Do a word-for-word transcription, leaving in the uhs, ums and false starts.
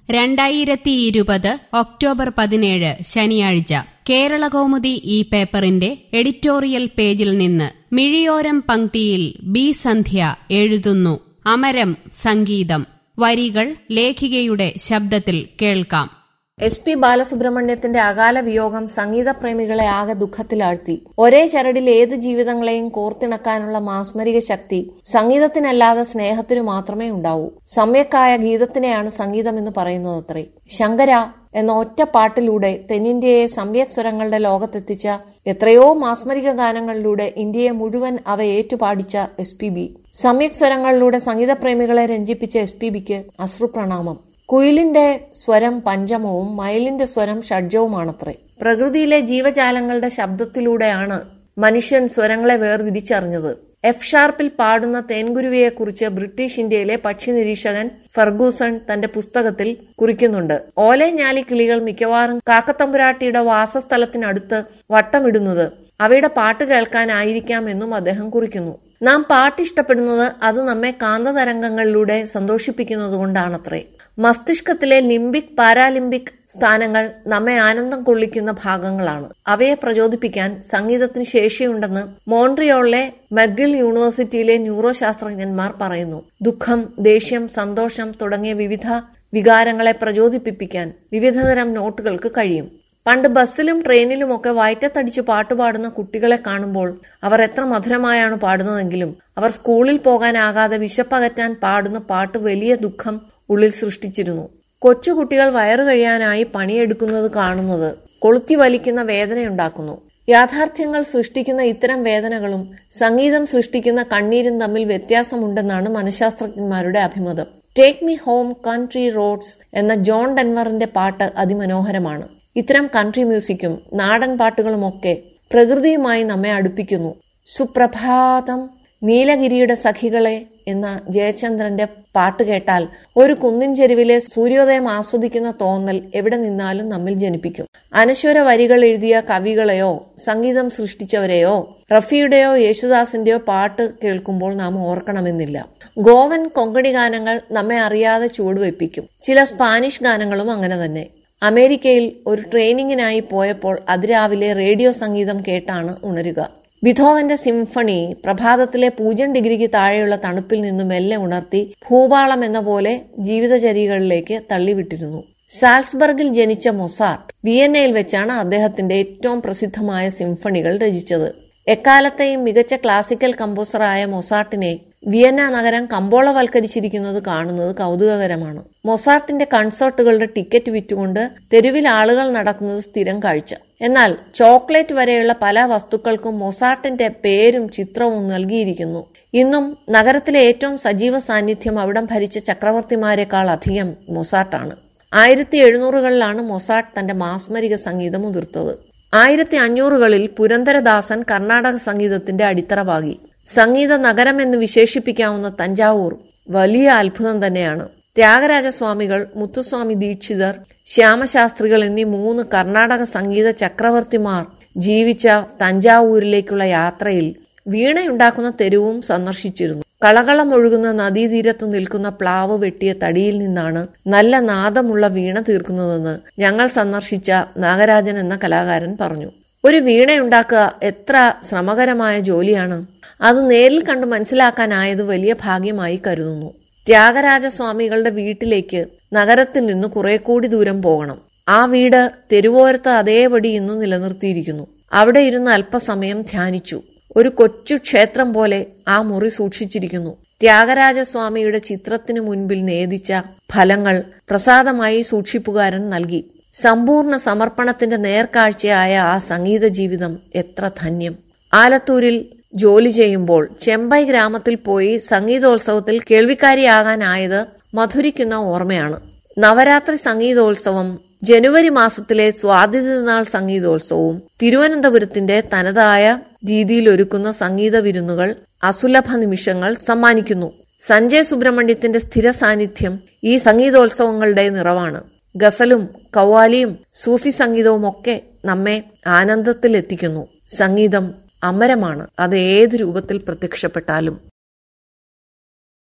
രണ്ടായിരത്തി ഇരുപത് ഒക്ടോബർ പതിനേഴ് ശനിയാഴ്ച കേരളകൗമുദി ഈ പേപ്പറിന്റെ എഡിറ്റോറിയൽ പേജിൽ നിന്ന് മിഴിയോരം പംക്തിയിൽ ബി സന്ധ്യ എഴുതുന്നു. അമരം സംഗീതം. വരികൾ ലേഖികയുടെ ശബ്ദത്തിൽ കേൾക്കാം. എസ് പി ബാലസുബ്രഹ്മണ്യത്തിന്റെ അകാല വിയോഗം സംഗീതപ്രേമികളെ ആകെ ദുഃഖത്തിലാഴ്ത്തി. ഒരേ ചരടിൽ ഏത് ജീവിതങ്ങളെയും കോർത്തിണക്കാനുള്ള മാസ്മരിക ശക്തി സംഗീതത്തിനല്ലാതെ സ്നേഹത്തിനു മാത്രമേ ഉണ്ടാവൂ. സമ്യക്കായ ഗീതത്തിനെയാണ് സംഗീതം എന്ന് പറയുന്നതത്രേ. ശങ്കര എന്ന ഒറ്റ പാട്ടിലൂടെ തെന്നിന്ത്യയെ സമ്യക് സ്വരങ്ങളുടെ ലോകത്തെത്തിച്ച എത്രയോ മാസ്മരിക ഗാനങ്ങളിലൂടെ ഇന്ത്യയെ മുഴുവൻ അവ ഏറ്റുപാടിച്ച എസ് പി ബി. സമ്യക് സ്വരങ്ങളിലൂടെ സംഗീതപ്രേമികളെ രഞ്ജിപ്പിച്ച എസ് പി ബിക്ക് അശ്രുപ്രണാമം. കുയിലിന്റെ സ്വരം പഞ്ചമവും മയിലിന്റെ സ്വരം ഷഡ്ജവുമാണത്രേ. പ്രകൃതിയിലെ ജീവജാലങ്ങളുടെ ശബ്ദത്തിലൂടെയാണ് മനുഷ്യൻ സ്വരങ്ങളെ വേർതിരിച്ചറിഞ്ഞത്. എഫ് ഷാർപ്പിൽ പാടുന്ന തേൻകുരുവിയെക്കുറിച്ച് ബ്രിട്ടീഷ് ഇന്ത്യയിലെ പക്ഷി നിരീക്ഷകൻ ഫെർഗൂസൺ തന്റെ പുസ്തകത്തിൽ കുറിക്കുന്നുണ്ട്. ഓലഞ്ഞാലി കിളികൾ മിക്കവാറും കാക്കത്തമ്പുരാട്ടിയുടെ വാസസ്ഥലത്തിനടുത്ത് വട്ടമിടുന്നത് അവയുടെ പാട്ട് കേൾക്കാനായിരിക്കാം എന്നും അദ്ദേഹം കുറിക്കുന്നു. നാം പാട്ടിഷ്ടപ്പെടുന്നത് അത് നമ്മെ കാന്തതരംഗങ്ങളിലൂടെ സന്തോഷിപ്പിക്കുന്നതുകൊണ്ടാണത്രേ. മസ്തിഷ്കത്തിലെ ലിംബിക് പാരാലിംബിക് സ്ഥാനങ്ങൾ നമ്മെ ആനന്ദം കൊള്ളിക്കുന്ന ഭാഗങ്ങളാണ്. അവയെ പ്രചോദിപ്പിക്കാൻ സംഗീതത്തിന് ശേഷിയുണ്ടെന്ന് മോൺട്രിയോളിലെ മക്ഗിൽ യൂണിവേഴ്സിറ്റിയിലെ ന്യൂറോ ശാസ്ത്രജ്ഞന്മാർ പറയുന്നു. ദുഃഖം, ദേഷ്യം, സന്തോഷം തുടങ്ങിയ വിവിധ വികാരങ്ങളെ പ്രചോദിപ്പിക്കാൻ വിവിധതരം നോട്ടുകൾക്ക് കഴിയും. പണ്ട് ബസ്സിലും ട്രെയിനിലുമൊക്കെ വയറ്റത്തടിച്ച് പാട്ടുപാടുന്ന കുട്ടികളെ കാണുമ്പോൾ അവർ എത്ര മധുരമായാണ് പാടുന്നതെങ്കിലും അവർ സ്കൂളിൽ പോകാനാകാതെ വിശപ്പകറ്റാൻ പാടുന്ന പാട്ട് വലിയ ദുഃഖം ഉള്ളിൽ സൃഷ്ടിച്ചിരുന്നു. കൊച്ചുകുട്ടികൾ വയറു കഴിയാനായി പണിയെടുക്കുന്നത് കാണുന്നത് കൊളുത്തി വലിക്കുന്ന വേദനയുണ്ടാക്കുന്നു. യാഥാർത്ഥ്യങ്ങൾ സൃഷ്ടിക്കുന്ന ഇത്തരം വേദനകളും സംഗീതം സൃഷ്ടിക്കുന്ന കണ്ണീരും തമ്മിൽ വ്യത്യാസമുണ്ടെന്നാണ് മനഃശാസ്ത്രജ്ഞന്മാരുടെ അഭിമതം. Take me home country roads എന്ന ജോൺ ഡെൻവറിന്റെ പാട്ട് അതിമനോഹരമാണ്. ഇത്തരം കൺട്രി മ്യൂസിക്കും നാടൻ പാട്ടുകളുമൊക്കെ പ്രകൃതിയുമായി നമ്മെ അടുപ്പിക്കുന്നു. സുപ്രഭാതം നീലഗിരിയുടെ സഖികളെ എന്ന ജയചന്ദ്രന്റെ പാട്ട് കേട്ടാൽ ഒരു കുന്നിൻ ചെരുവിലെ സൂര്യോദയം ആസ്വദിക്കുന്ന തോന്നൽ എവിടെ നിന്നാലും നമ്മിൽ ജനിപ്പിക്കും. അനശ്വര വരികൾ എഴുതിയ കവികളെയോ സംഗീതം സൃഷ്ടിച്ചവരെയോ റഫിയുടെയോ യേശുദാസിന്റെയോ പാട്ട് കേൾക്കുമ്പോൾ നാം ഓർക്കണമെന്നില്ല. ഗോവൻ കൊങ്കണി ഗാനങ്ങൾ നമ്മെ അറിയാതെ ചുവടുവെപ്പിക്കും. ചില സ്പാനിഷ് ഗാനങ്ങളും അങ്ങനെ തന്നെ. അമേരിക്കയിൽ ഒരു ട്രെയിനിങ്ങിനായി പോയപ്പോൾ അതിരാവിലെ റേഡിയോ സംഗീതം കേട്ടാണ് ഉണരുക. ബിഥോവന്റെ സിംഫണി പ്രഭാതത്തിലെ പൂജ്യം ഡിഗ്രിക്ക് താഴെയുള്ള തണുപ്പിൽ നിന്ന് മെല്ലെ ഉണർത്തി ഭൂപാളം എന്ന പോലെ ജീവിതചര്യകളിലേക്ക് തള്ളിവിട്ടിരുന്നു. സാൽസ്ബർഗിൽ ജനിച്ച മൊസാർട്ട് വിയന്നയിൽ വെച്ചാണ് അദ്ദേഹത്തിന്റെ ഏറ്റവും പ്രസിദ്ധമായ സിംഫണികൾ രചിച്ചത്. എക്കാലത്തെയും മികച്ച ക്ലാസിക്കൽ കമ്പോസറായ മൊസാർട്ടിനെ വിയന്ന നഗരം കമ്പോളവൽക്കരിച്ചിരിക്കുന്നത് കാണുന്നത് കൗതുകകരമാണ്. മൊസാർട്ടിന്റെ കൺസേർട്ടുകളുടെ ടിക്കറ്റ് വിറ്റുകൊണ്ട് തെരുവിൽ ആളുകൾ നടക്കുന്നത് സ്ഥിരം കാഴ്ച. എന്നാൽ ചോക്ലേറ്റ് വരെയുള്ള പല വസ്തുക്കൾക്കും മൊസാർട്ടിന്റെ പേരും ചിത്രവും നൽകിയിരിക്കുന്നു. ഇന്നും നഗരത്തിലെ ഏറ്റവും സജീവ സാന്നിധ്യം അവിടം ഭരിച്ച ചക്രവർത്തിമാരെക്കാൾ അധികം മൊസാർട്ടാണ്. ആയിരത്തി എഴുന്നൂറുകളിലാണ് മൊസാർട്ട് തന്റെ മാസ്മരിക സംഗീതം ഉതിർത്തത്. ആയിരത്തി അഞ്ഞൂറുകളിൽ പുരന്ദരദാസൻ കർണാടക സംഗീതത്തിന്റെ അടിത്തറ പാകി. സംഗീത നഗരം എന്ന് വിശേഷിപ്പിക്കാവുന്ന തഞ്ചാവൂർ വലിയ അത്ഭുതം തന്നെയാണ്. ത്യാഗരാജസ്വാമികൾ, മുത്തുസ്വാമി ദീക്ഷിതർ, ശ്യാമശാസ്ത്രികൾ എന്നീ മൂന്ന് കർണാടക സംഗീത ചക്രവർത്തിമാർ ജീവിച്ച തഞ്ചാവൂരിലേക്കുള്ള യാത്രയിൽ വീണയുണ്ടാക്കുന്ന തെരുവും സന്ദർശിച്ചിരുന്നു. കളകളം ഒഴുകുന്ന നദീതീരത്ത് നിൽക്കുന്ന പ്ലാവ് വെട്ടിയ തടിയിൽ നിന്നാണ് നല്ല നാദമുള്ള വീണ തീർക്കുന്നതെന്ന് ഞങ്ങൾ സന്ദർശിച്ച നാഗരാജൻ എന്ന കലാകാരൻ പറഞ്ഞു. ഒരു വീണയുണ്ടാക്കുക എത്ര ശ്രമകരമായ ജോലിയാണ്. അത് നേരിൽ കണ്ടു മനസ്സിലാക്കാനായത് വലിയ ഭാഗ്യമായി കരുതുന്നു. ത്യാഗരാജസ്വാമികളുടെ വീട്ടിലേക്ക് നഗരത്തിൽ നിന്ന് കുറെ കൂടി ദൂരം പോകണം. ആ വീട് തെരുവോരത്ത് അതേപടി ഇന്ന് നിലനിർത്തിയിരിക്കുന്നു. അവിടെ ഇരുന്ന് അല്പസമയം ധ്യാനിച്ചു. ഒരു കൊച്ചു ക്ഷേത്രം പോലെ ആ മുറി സൂക്ഷിച്ചിരിക്കുന്നു. ത്യാഗരാജസ്വാമിയുടെ ചിത്രത്തിനു മുൻപിൽ നേദിച്ച ഫലങ്ങൾ പ്രസാദമായി സൂക്ഷിപ്പുകാരൻ നൽകി. സമ്പൂർണ്ണ സമർപ്പണത്തിന്റെ നേർക്കാഴ്ചയായ ആ സംഗീത ജീവിതം എത്ര ധന്യം. ആലത്തൂരിൽ ജോലി ചെയ്യുമ്പോൾ ചെമ്പൈ ഗ്രാമത്തിൽ പോയി സംഗീതോത്സവത്തിൽ കേൾവിക്കാരിയാകാനായത് മധുരിക്കുന്ന ഓർമ്മയാണ്. നവരാത്രി സംഗീതോത്സവം, ജനുവരി മാസത്തിലെ സ്വാതി തിരുനാൾ സംഗീതോത്സവവും തിരുവനന്തപുരത്തിന്റെ തനതായ രീതിയിൽ ഒരുക്കുന്ന സംഗീത വിരുന്നുകൾ അസുലഭ നിമിഷങ്ങൾ സമ്മാനിക്കുന്നു. സഞ്ജയ് സുബ്രഹ്മണ്യത്തിന്റെ സ്ഥിര സാന്നിധ്യം ഈ സംഗീതോത്സവങ്ങളുടെ നിറവാണ്. ഗസലും കവാലിയും സൂഫി സംഗീതവും ഒക്കെ നമ്മെ ആനന്ദത്തിൽ എത്തിക്കുന്നു. സംഗീതം അമരമാണ്. അത് ഏത് രൂപത്തിൽ പ്രത്യക്ഷപ്പെട്ടാലും.